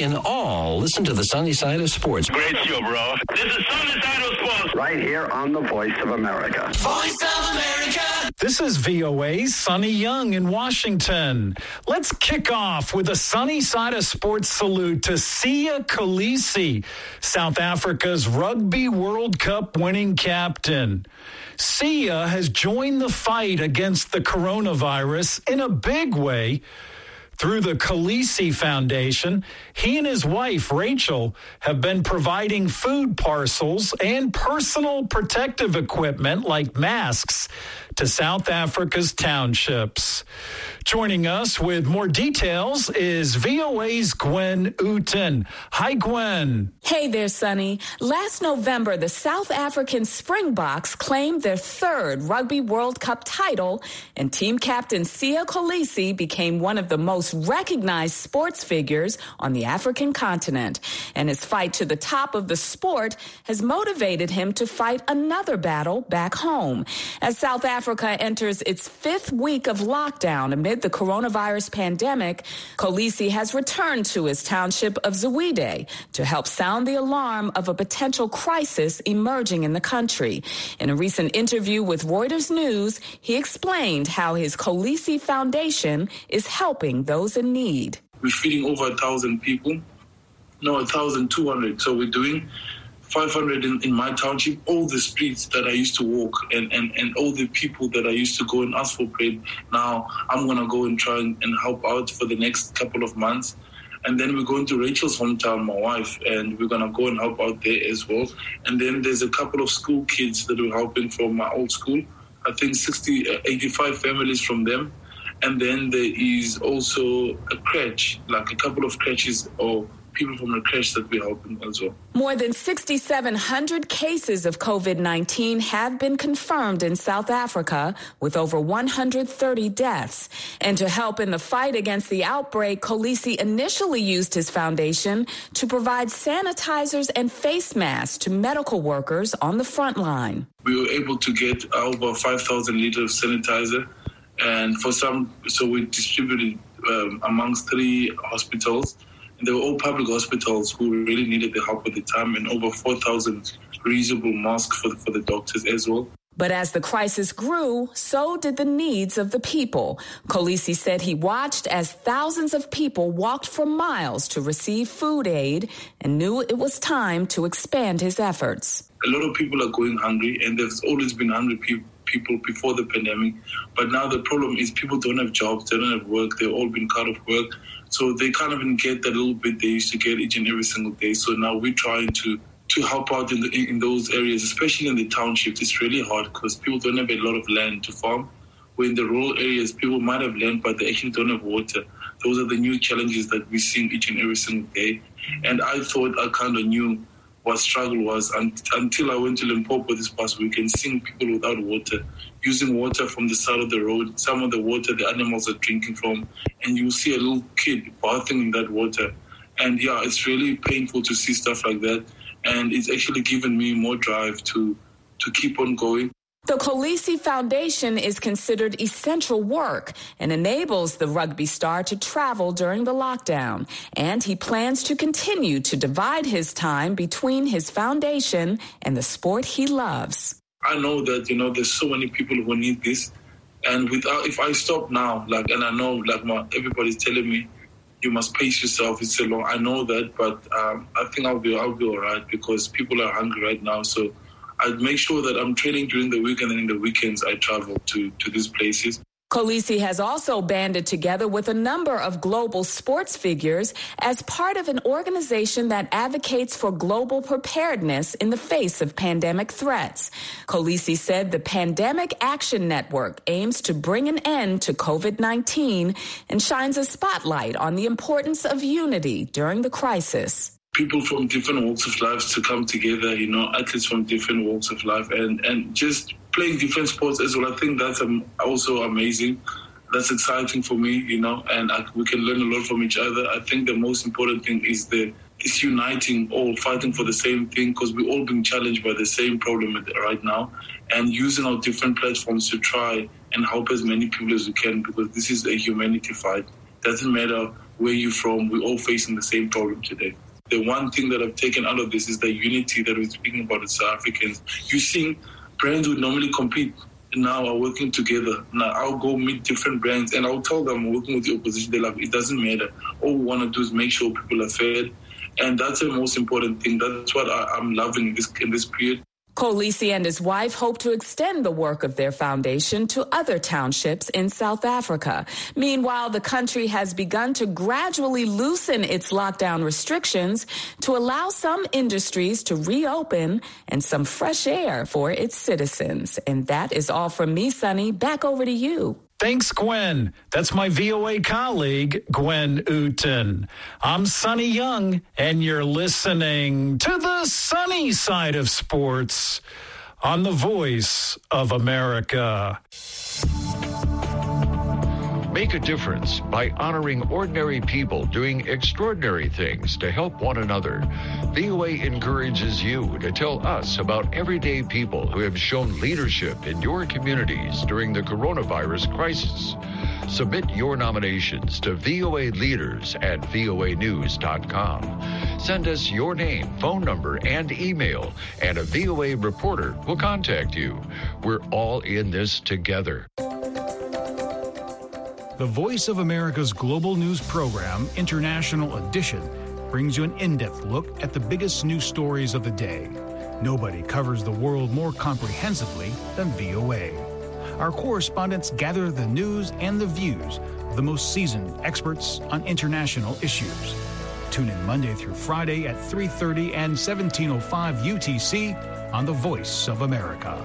in all. Listen to the Sunny Side of Sports. Great show, bro. This is Sunny Side of Sports. Right here on the Voice of America. Voice of America. This is VOA's Sonny Young in Washington. Let's kick off with a Sunny Side of Sports salute to Siya Kolisi, South Africa's Rugby World Cup winning captain. Siya has joined the fight against the coronavirus in a big way. Through the Kolisi Foundation, he and his wife, Rachel, have been providing food parcels and personal protective equipment like masks to South Africa's townships. Joining us with more details is VOA's Gwen Uten. Hi, Gwen. Hey there, Sonny. Last November, the South African Springboks claimed their third Rugby World Cup title, and team captain Siya Kolisi became one of the most recognized sports figures on the African continent. And his fight to the top of the sport has motivated him to fight another battle back home. As South Africa enters its fifth week of lockdown amid the coronavirus pandemic, Kolisi has returned to his township of Zwide to help sound the alarm of a potential crisis emerging in the country. In a recent interview with Reuters News, he explained how his Kolisi Foundation is helping those in need. We're feeding over 1,000 people. No, 1,200. So we're doing 500 in my township, all the streets that I used to walk and all the people that I used to go and ask for bread. Now I'm going to go and try and help out for the next couple of months. And then we're going to Rachel's hometown, my wife, and we're going to go and help out there as well. And then there's a couple of school kids that we're helping from my old school. I think 85 families from them. And then there is also a crèche, like a couple of crèches or people from the crèche that we're helping as well. More than 6,700 cases of COVID-19 have been confirmed in South Africa, with over 130 deaths. And to help in the fight against the outbreak, Kolisi initially used his foundation to provide sanitizers and face masks to medical workers on the front line. We were able to get over 5,000 liters of sanitizer. And so we distributed amongst 3 hospitals. And they were all public hospitals who really needed the help at the time, and over 4,000 reusable masks for the doctors as well. But as the crisis grew, so did the needs of the people. Kolisi said he watched as thousands of people walked for miles to receive food aid and knew it was time to expand his efforts. A lot of people are going hungry, and there's always been hungry people before the pandemic. But now the problem is people don't have jobs, they don't have work, they've all been cut off work. So they can't even get that little bit they used to get each and every single day. So now we're trying to help out in those areas, especially in the townships. It's really hard because people don't have a lot of land to farm. Where in the rural areas, people might have land, but they actually don't have water. Those are the new challenges that we're seeing each and every single day. And I thought I kind of knew what struggle was until I went to Limpopo this past week and seeing people without water, using water from the side of the road, some of the water the animals are drinking from, and you see a little kid bathing in that water. And yeah, it's really painful to see stuff like that. And it's actually given me more drive to keep on going. The Kolisi Foundation is considered essential work and enables the rugby star to travel during the lockdown. And he plans to continue to divide his time between his foundation and the sport he loves. I know that, there's so many people who need this. And if I stop now, and I know, everybody's telling me, you must pace yourself. It's so long. I know that, but I think I'll be all right because people are hungry right now. So I'd make sure that I'm training during the week, and then in the weekends I travel to these places. Kolisi has also banded together with a number of global sports figures as part of an organization that advocates for global preparedness in the face of pandemic threats. Kolisi said the Pandemic Action Network aims to bring an end to COVID-19 and shines a spotlight on the importance of unity during the crisis. People from different walks of life to come together, athletes from different walks of life and just playing different sports as well. I think that's also amazing. That's exciting for me, and we can learn a lot from each other. I think the most important thing is this uniting, all fighting for the same thing, because we're all being challenged by the same problem right now, and using our different platforms to try and help as many people as we can, because this is a humanity fight. Doesn't matter where you're from, we're all facing the same problem today. The one thing that I've taken out of this is the unity that we're speaking about as South Africans. You're seeing brands who normally compete now are working together. Now I'll go meet different brands and I'll tell them I'm working with the opposition. They're like, it doesn't matter. All we want to do is make sure people are fed. And that's the most important thing. That's what I'm loving in this period. Kolisi and his wife hope to extend the work of their foundation to other townships in South Africa. Meanwhile, the country has begun to gradually loosen its lockdown restrictions to allow some industries to reopen and some fresh air for its citizens. And that is all from me, Sonny. Back over to you. Thanks, Gwen. That's my VOA colleague, Gwen Uten. I'm Sonny Young, and you're listening to the sunny side of sports on the Voice of America. Make a difference by honoring ordinary people doing extraordinary things to help one another. VOA encourages you to tell us about everyday people who have shown leadership in your communities during the coronavirus crisis. Submit your nominations to VOA Leaders at voanews.com. Send us your name, phone number, and email, and a VOA reporter will contact you. We're all in this together. The Voice of America's global news program, International Edition, brings you an in-depth look at the biggest news stories of the day. Nobody covers the world more comprehensively than VOA. Our correspondents gather the news and the views of the most seasoned experts on international issues. Tune in Monday through Friday at 3:30 and 17:05 UTC on The Voice of America.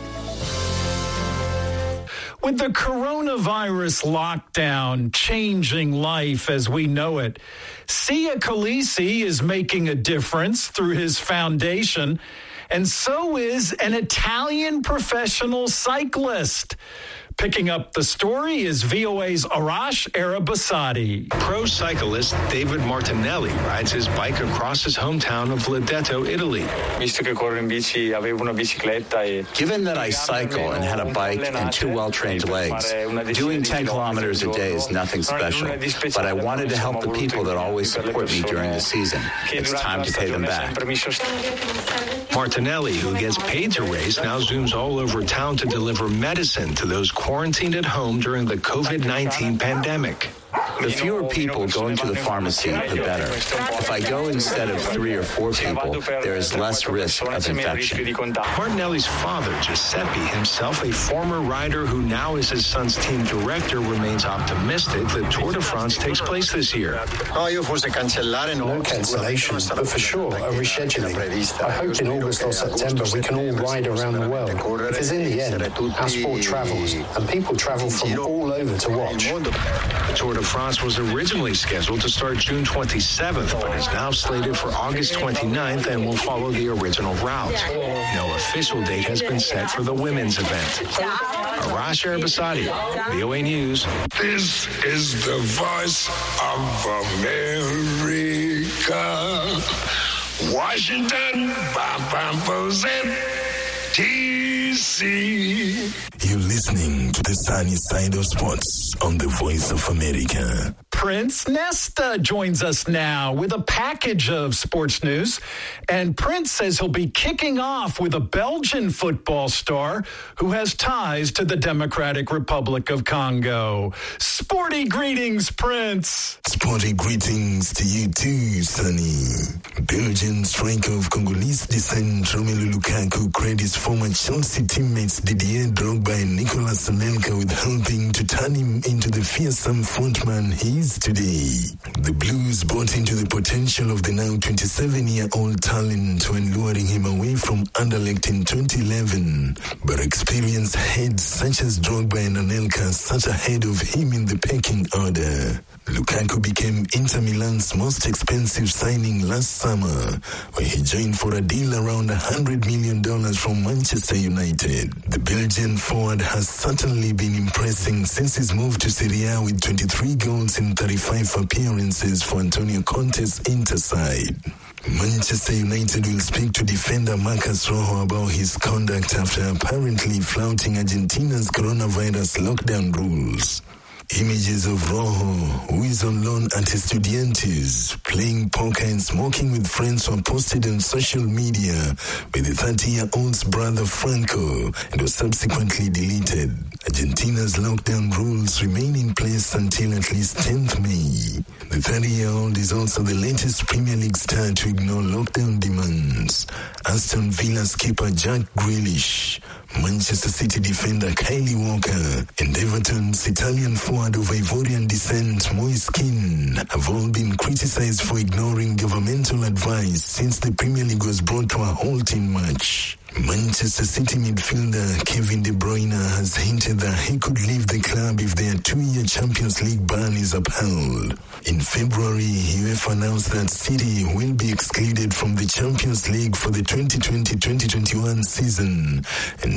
With the coronavirus lockdown changing life as we know it, Siya Kolisi is making a difference through his foundation, and so is an Italian professional cyclist. Picking up the story is VOA's Arash Arabasadi. Pro cyclist David Martinelli rides his bike across his hometown of Lodeto, Italy. Given that I cycle and had a bike and two well-trained legs, doing 10 kilometers a day is nothing special. But I wanted to help the people that always support me during the season. It's time to pay them back. Martinelli, who gets paid to race, now zooms all over town to deliver medicine to those quarantined at home during the COVID-19 pandemic. The fewer people going to the pharmacy, the better. If I go instead of 3 or 4 people, there is less risk of infection. Martinelli's father, Giuseppe, himself a former rider who now is his son's team director, remains optimistic that Tour de France takes place this year. No cancellation, but for sure, a rescheduling. I hope in August or September we can all ride around the world, because in the end, our sport travels, and people travel from all over to watch. The Tour de France was originally scheduled to start June 27th, but is now slated for August 29th and will follow the original route. No official date has been set for the women's event. Arash Arabasadi, VOA News. This is the Voice of America. Washington, D.C. You're listening to the sunny side of sports on the Voice of America. Prince Nesta joins us now with a package of sports news. And Prince says he'll be kicking off with a Belgian football star who has ties to the Democratic Republic of Congo. Sporty greetings, Prince. Sporty greetings to you too, Sonny. Belgian striker of Congolese descent Romelu Lukaku credits former Chelsea teammates Didier Drogba and Nicolas Anelka with helping to turn him into the fearsome frontman he is today. The Blues bought into the potential of the now 27-year-old talent when luring him away from Anderlecht in 2011. But experienced heads such as Drogba and Anelka sat ahead of him in the pecking order. Lukaku became Inter Milan's most expensive signing last summer, where he joined for a deal around $100 million from Manchester United. The Belgian forward has certainly been impressing since his move to Serie A with 23 goals in 35 appearances for Antonio Conte's Inter side. Manchester United will speak to defender Marcus Rojo about his conduct after apparently flouting Argentina's coronavirus lockdown rules. Images of Rojo, who is on loan at Estudiantes, playing poker and smoking with friends, were posted on social media by the 30-year-old's brother Franco and was subsequently deleted. Argentina's lockdown rules remain in place until at least 10th May. The 30-year-old is also the latest Premier League star to ignore lockdown demands. Aston Villa skipper Jack Grealish, Manchester City defender Kylie Walker, and Everton's Italian forward of Ivorian descent Moise Kean have all been criticized for ignoring governmental advice since the Premier League was brought to a halt in March. Manchester City midfielder Kevin De Bruyne has hinted that he could leave the club if their 2-year Champions League ban is upheld. In February, UEFA announced that City will be excluded from the Champions League for the 2020-2021 season and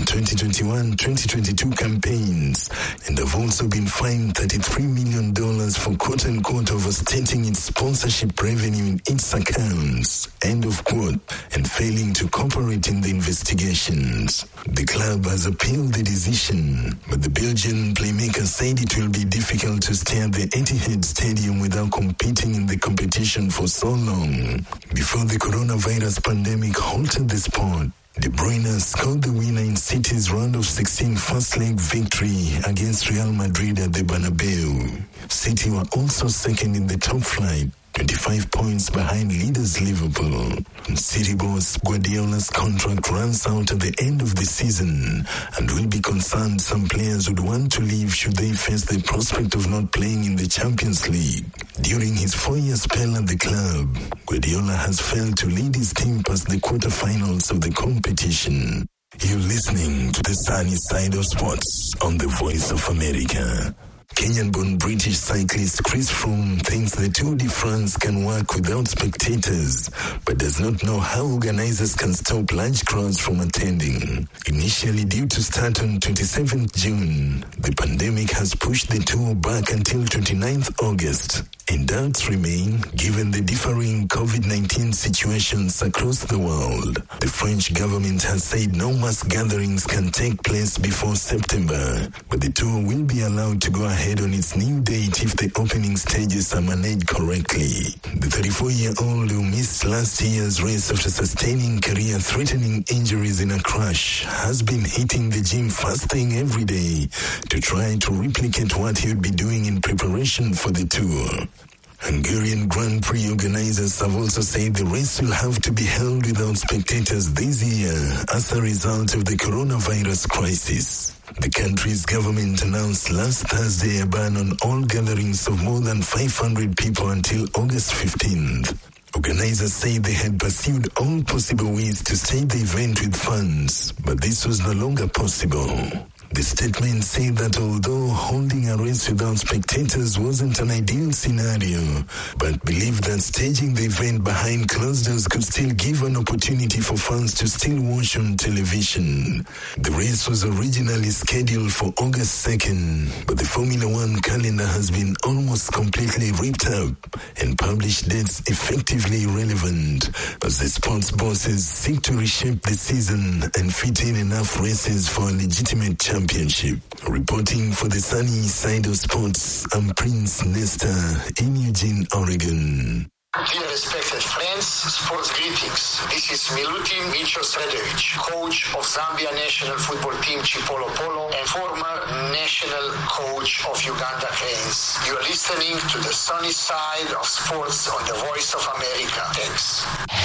2021-2022 campaigns, and have also been fined $33 million for quote-unquote overstating its sponsorship revenue in its accounts, end of quote, and failing to cooperate in the investigations. The club has appealed the decision, but the Belgian playmaker said it will be difficult to stay at the Etihad Stadium without competing in the competition for so long. Before the coronavirus pandemic halted the sport, De Bruyne scored the winner in City's round of 16 first leg victory against Real Madrid at the Bernabeu. City were also second in the top flight, 25 points behind leaders Liverpool. City boss Guardiola's contract runs out at the end of the season, and will be concerned some players would want to leave should they face the prospect of not playing in the Champions League. During his 4-year spell at the club, Guardiola has failed to lead his team past the quarterfinals of the competition. You're listening to the sunny side of sports on the Voice of America. Kenyan-born British cyclist Chris Froome thinks the Tour de France can work without spectators, but does not know how organizers can stop large crowds from attending. Initially due to start on 27th June, the pandemic has pushed the Tour back until 29th August. And doubts remain given the differing COVID-19 situations across the world. The French government has said no mass gatherings can take place before September, but the tour will be allowed to go ahead on its new date if the opening stages are managed correctly. The 34-year-old who missed last year's race after sustaining career-threatening injuries in a crash has been hitting the gym first thing every day to try to replicate what he would be doing in preparation for the tour. Hungarian Grand Prix organizers have also said the race will have to be held without spectators this year as a result of the coronavirus crisis. The country's government announced last Thursday a ban on all gatherings of more than 500 people until August 15th. Organizers say they had pursued all possible ways to stage the event with fans, but this was no longer possible. The statement said that although holding a race without spectators wasn't an ideal scenario, but believed that staging the event behind closed doors could still give an opportunity for fans to still watch on television. The race was originally scheduled for August 2nd, but the Formula One calendar has been almost completely ripped up and published dates effectively irrelevant as the sports bosses seek to reshape the season and fit in enough races for a legitimate championship. Reporting for the sunny side of sports, I'm Prince Nesta in Eugene, Oregon. Dear respected friends, sports greetings. This is Milutin Micho Sredovic, coach of Zambia national football team Chipolo Polo and former national coach of Uganda Cranes. You are listening to the sunny side of sports on the Voice of America. Thanks.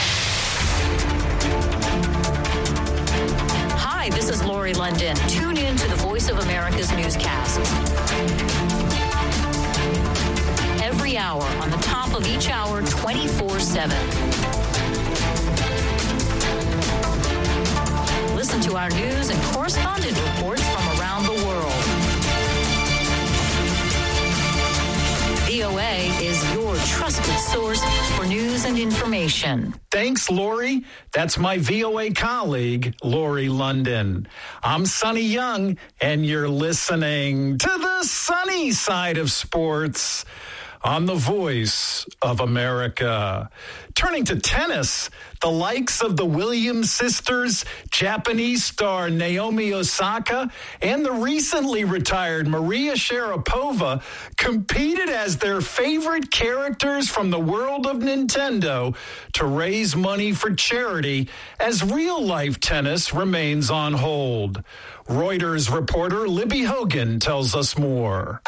Hi, this is Lori London. Tune in to the Voice of America's newscast. Every hour, on the top of each hour, 24/7. Listen to our news and correspondent reports from around the world. VOA is your trusted source for news and information. Thanks, Lori. That's my VOA colleague, Lori London. I'm Sonny Young, and you're listening to the sunny side of sports. on the Voice of America. Turning to tennis, the likes of the Williams sisters, Japanese star Naomi Osaka, and the recently retired Maria Sharapova competed as their favorite characters from the world of Nintendo to raise money for charity as real-life tennis remains on hold. Reuters reporter Libby Hogan tells us more.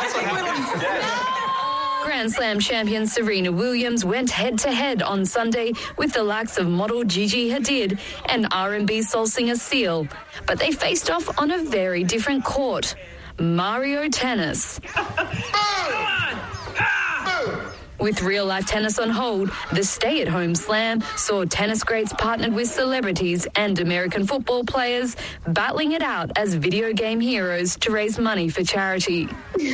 Grand Slam champion Serena Williams went head-to-head on Sunday with the likes of model Gigi Hadid and R&B soul singer Seal. But they faced off on a very different court, Mario Tennis. With real-life tennis on hold, the stay-at-home slam saw tennis greats partnered with celebrities and American football players battling it out as video game heroes to raise money for charity.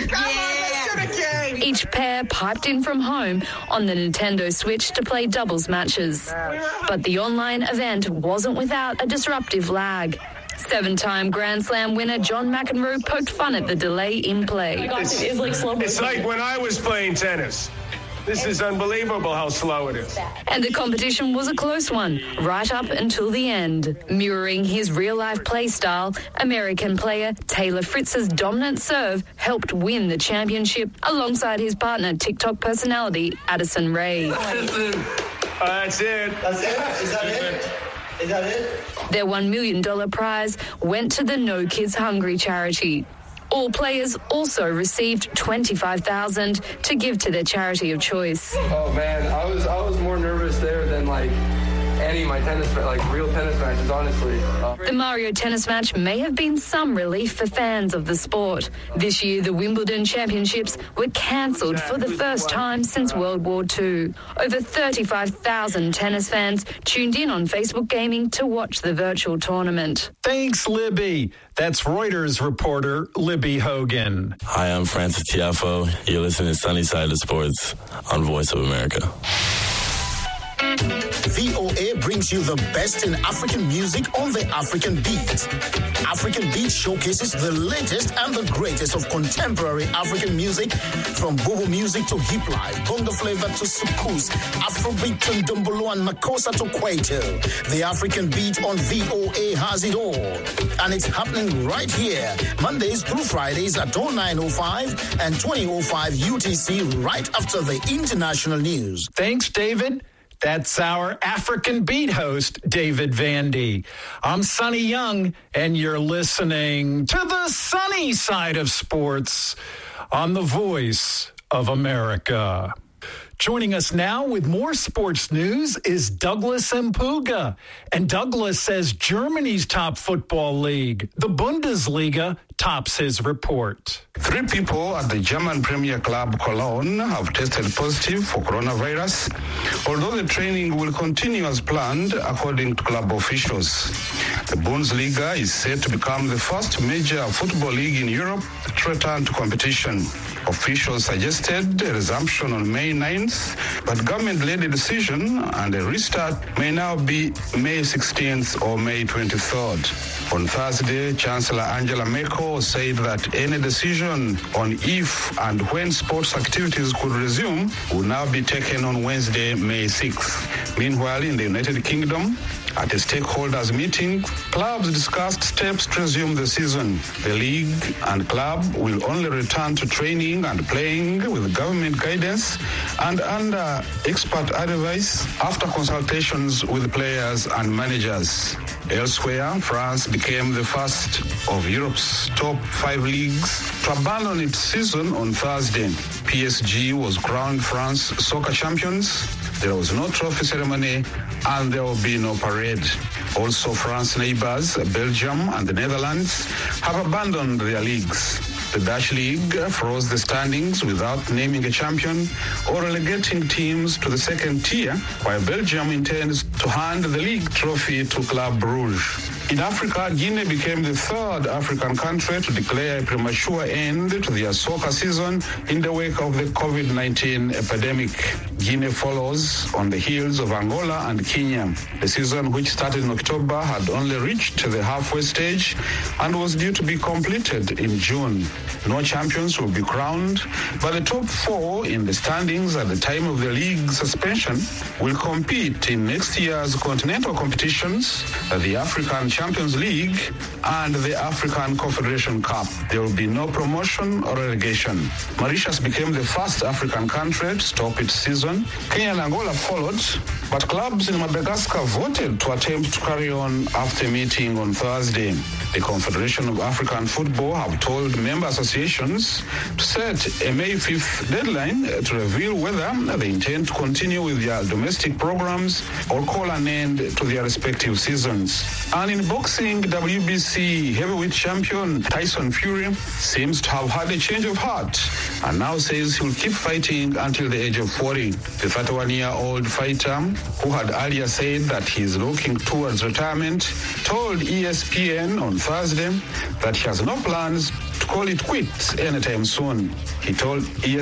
Each pair piped in from home on the Nintendo Switch to play doubles matches. But the online event wasn't without a disruptive lag. 7-time Grand Slam winner John McEnroe poked fun at the delay in play. It's like when I was playing tennis. This is unbelievable how slow it is. And the competition was a close one, right up until the end. Mirroring his real-life play style, American player Taylor Fritz's dominant serve helped win the championship alongside his partner, TikTok personality Addison Rae. That's it. That's it? Is that it? Is that it? Their $1 million prize went to the No Kids Hungry charity. All players also received $25,000 to give to their charity of choice. Oh man, I was more nervous there than any of my real tennis matches, honestly. The Mario Tennis match may have been some relief for fans of the sport. This year, the Wimbledon Championships were cancelled for the first time since World War II. Over 35,000 tennis fans tuned in on Facebook Gaming to watch the virtual tournament. Thanks, Libby. That's Reuters reporter Libby Hogan. Hi, I'm Francis Tiafo. You're listening to Sunny Side of Sports on Voice of America. VOA brings you the best in African music on the African Beat. African Beat showcases the latest and the greatest of contemporary African music, from bobo music to hip life, bongo flavor to soukous, Afrobeat to ndombolo and makossa to kwaito. The African Beat on VOA has it all. And it's happening right here, Mondays through Fridays at 09:05 and 20:05 UTC, right after the international news. Thanks, David. That's our African Beat host, David Vandy. I'm Sonny Young, and you're listening to the sunny side of sports on the Voice of America. Joining us now with more sports news is Douglas Mpuga. And Douglas says Germany's top football league, the Bundesliga, tops his report. 3 people at the German Premier Club Cologne have tested positive for coronavirus, although the training will continue as planned, according to club officials. The Bundesliga is set to become the first major football league in Europe to return to competition. Officials suggested a resumption on May 9th, but government-led a decision and a restart may now be May 16th or May 23rd. On Thursday, Chancellor Angela Merkel said that any decision on if and when sports activities could resume will now be taken on Wednesday, May 6th. Meanwhile, in the United Kingdom, at a stakeholders meeting, clubs discussed steps to resume the season. The league and club will only return to training and playing with government guidance and under expert advice after consultations with players and managers. Elsewhere, France became the first of Europe's top 5 leagues to abandon its season on Thursday. PSG was crowned France soccer champions. There was no trophy ceremony and there will be no parade. Also, France's neighbors, Belgium and the Netherlands, have abandoned their leagues. The Dutch League froze the standings without naming a champion or relegating teams to the second tier, while Belgium intends to hand the league trophy to Club Brugge. In Africa, Guinea became the 3rd African country to declare a premature end to their soccer season in the wake of the COVID-19 epidemic. Guinea follows on the heels of Angola and Kenya. The season, which started in October, had only reached the halfway stage and was due to be completed in June. No champions will be crowned, but the top four in the standings at the time of the league suspension will compete in next year's continental competitions, the African Champions League and the African Confederation Cup. There will be no promotion or relegation. Mauritius became the first African country to stop its season. Kenya and Angola followed, but clubs in Madagascar voted to attempt to carry on after meeting on Thursday. The Confederation of African Football have told member associations to set a May 5th deadline to reveal whether they intend to continue with their domestic programs or call an end to their respective seasons. And in boxing, WBC heavyweight champion Tyson Fury seems to have had a change of heart and now says he'll keep fighting until the age of 40. The 31-year-old fighter, who had earlier said that he's looking towards retirement, told ESPN on Thursday that he has no plans to call it quits anytime soon. He told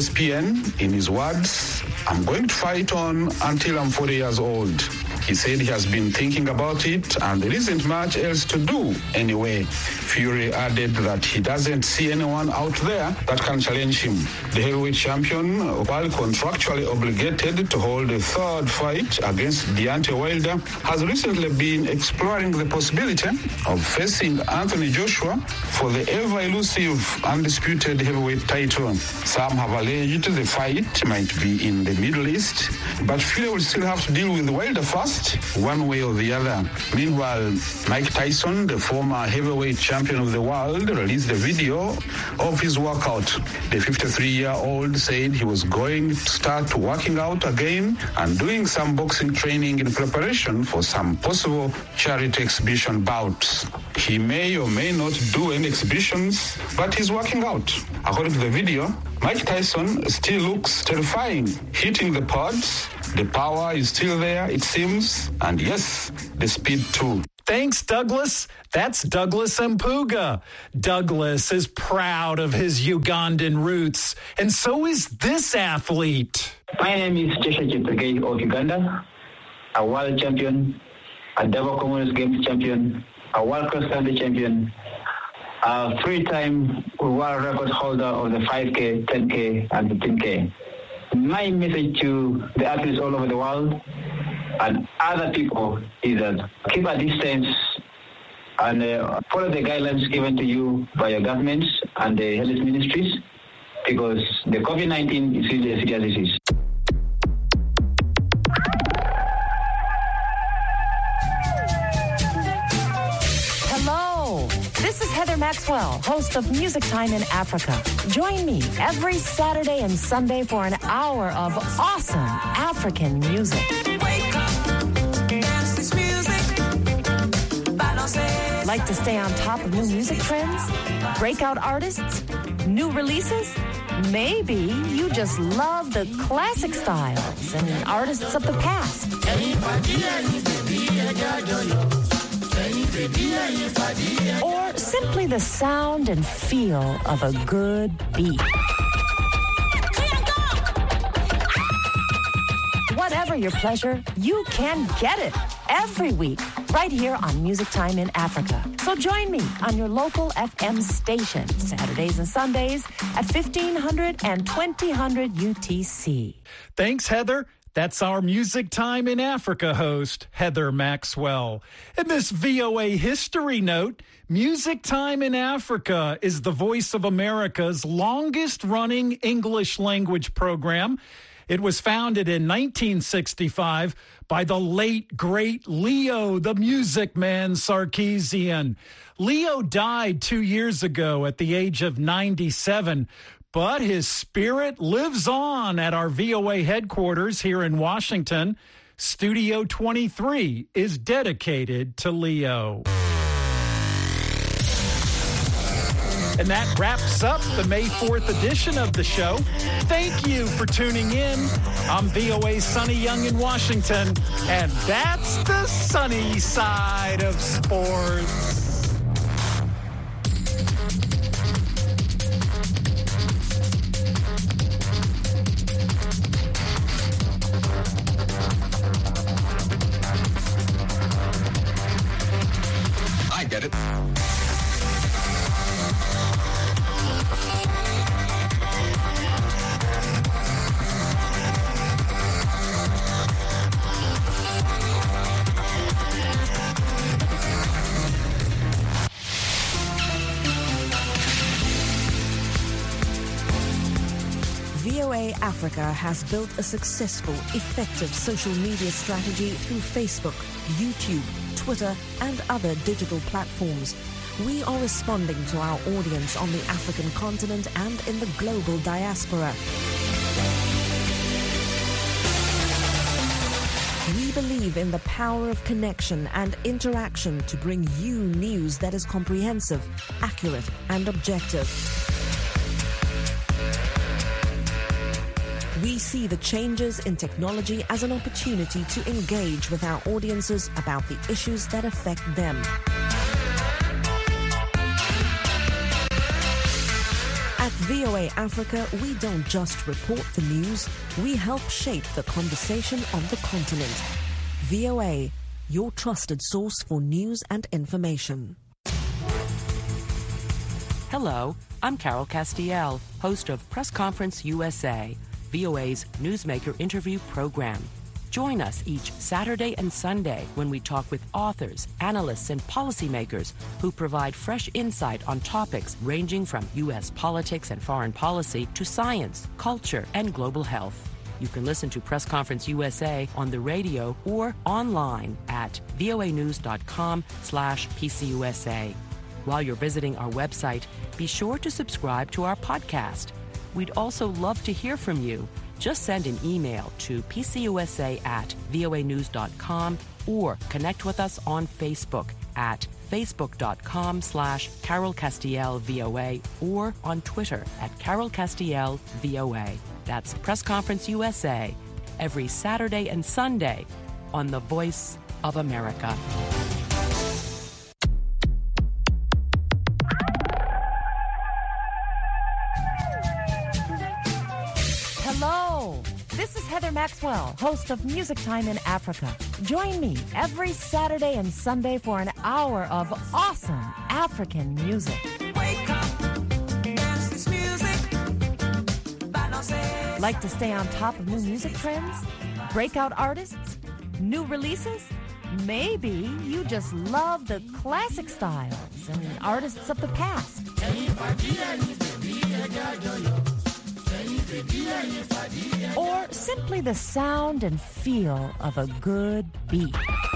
ESPN, in his words, "I'm going to fight on until I'm 40 years old." He said he has been thinking about it and there isn't much else to do anyway. Fury added that he doesn't see anyone out there that can challenge him. The heavyweight champion, while contractually obligated to hold a third fight against Deontay Wilder, has recently been exploring the possibility of facing Anthony Joshua for the ever-elusive undisputed heavyweight title. Some have alleged the fight might be in the Middle East, but Fury will still have to deal with Wilder first, one way or the other. Meanwhile, Mike Tyson, the former heavyweight champion of the world, released a video of his workout. The 53-year-old said he was going to start working out again and doing some boxing training in preparation for some possible charity exhibition bouts. He may or may not do any exhibitions, but he's working out. According to the video, Mike Tyson still looks terrifying, hitting the pods. The power is still there, it seems, and yes, the speed too. Thanks, Douglas. That's Douglas Mpuga. Douglas is proud of his Ugandan roots, and so is this athlete. My name is Joshua Cheptegei of Uganda, a world champion, a double Commonwealth Games champion, a world cross-country champion, a 3-time world record holder of the 5K, 10K, and 15K. My message to the athletes all over the world and other people is that keep a distance and follow the guidelines given to you by your governments and the health ministries, because the COVID-19 is really a serious disease. This is Heather Maxwell, host of Music Time in Africa. Join me every Saturday and Sunday for an hour of awesome African music. Like to stay on top of new music trends? Breakout artists? New releases? Maybe you just love the classic styles and artists of the past. Or simply the sound and feel of a good beat. Whatever your pleasure, you can get it every week right here on Music Time in Africa. So join me on your local FM station Saturdays and Sundays at 1500 and 2000 UTC. Thanks, Heather. That's our Music Time in Africa host, Heather Maxwell. In this VOA history note, Music Time in Africa is the Voice of America's longest-running English language program. It was founded in 1965 by the late, great Leo, the Music Man Sarkeesian. Leo died 2 years ago at the age of 97, but his spirit lives on at our VOA headquarters here in Washington. Studio 23 is dedicated to Leo. And that wraps up the May 4th edition of the show. Thank you for tuning in. I'm VOA's Sonny Young in Washington, and that's the sunny side of sports. VOA Africa has built a successful, effective social media strategy through Facebook, YouTube, Twitter, and other digital platforms. We are responding to our audience on the African continent and in the global diaspora. We believe in the power of connection and interaction to bring you news that is comprehensive, accurate, and objective. We see the changes in technology as an opportunity to engage with our audiences about the issues that affect them. At VOA Africa, we don't just report the news, we help shape the conversation on the continent. VOA, your trusted source for news and information. Hello, I'm Carol Castiel, host of Press Conference USA, VOA's newsmaker interview program. Join us each Saturday and Sunday when we talk with authors, analysts, and policymakers who provide fresh insight on topics ranging from U.S. politics and foreign policy to science, culture, and global health. You can listen to Press Conference USA on the radio or online at voanews.com/PCUSA. While you're visiting our website, be sure to subscribe to our podcast. We'd also love to hear from you. Just send an email to pcusa@voanews.com or connect with us on Facebook at facebook.com/Carol Castiel VOA or on Twitter at Carol Castiel VOA. That's Press Conference USA every Saturday and Sunday on the Voice of America. Hello, this is Heather Maxwell, host of Music Time in Africa. Join me every Saturday and Sunday for an hour of awesome African music. Wake up, dance this music. Like to stay on top of new music trends? Breakout artists? New releases? Maybe you just love the classic styles and artists of the past. Or simply the sound and feel of a good beat.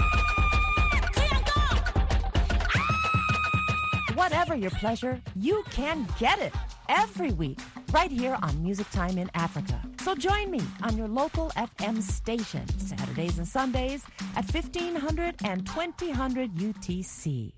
Whatever your pleasure, you can get it every week right here on Music Time in Africa. So join me on your local FM station Saturdays and Sundays at 1500 and 2000 UTC.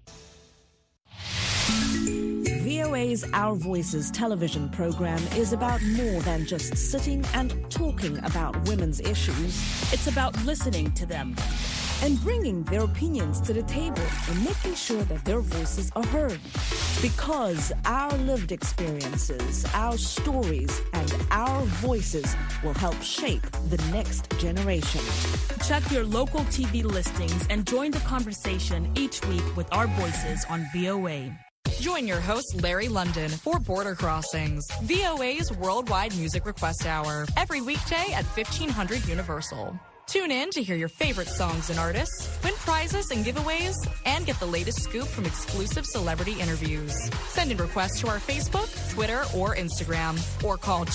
VOA's Our Voices television program is about more than just sitting and talking about women's issues. It's about listening to them and bringing their opinions to the table and making sure that their voices are heard. Because our lived experiences, our stories, and our voices will help shape the next generation. Check your local TV listings and join the conversation each week with our voices on VOA. Join your host, Larry London, for Border Crossings, VOA's worldwide music request hour, every weekday at 1500 Universal. Tune in to hear your favorite songs and artists, win prizes and giveaways, and get the latest scoop from exclusive celebrity interviews. Send in requests to our Facebook, Twitter, or Instagram, or call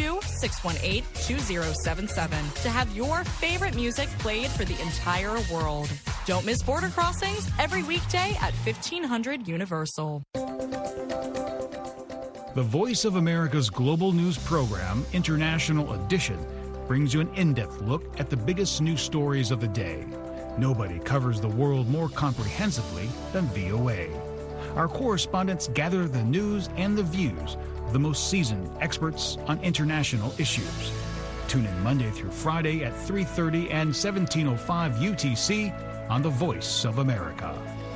202-618-2077 to have your favorite music played for the entire world. Don't miss Border Crossings every weekday at 1500 Universal. The Voice of America's global news program, International Edition, brings you an in-depth look at the biggest news stories of the day. Nobody covers the world more comprehensively than VOA. Our correspondents gather the news and the views of the most seasoned experts on international issues. Tune in Monday through Friday at 3:30 and 17:05 UTC on The Voice of America.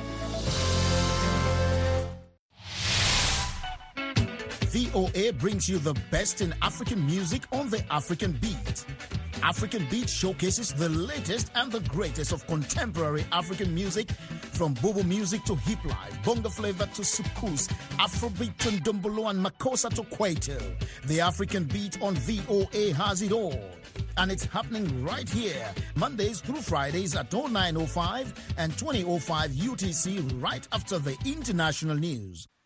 VOA brings you the best in African music on the African Beat. African Beat showcases the latest and the greatest of contemporary African music, from Bobo music to hip life, bongo flavor to soukous, Afrobeat to Ndombolo and Makossa to Kwaito. The African Beat on VOA has it all. And it's happening right here, Mondays through Fridays at 09:05 and 20:05 UTC, right after the international news.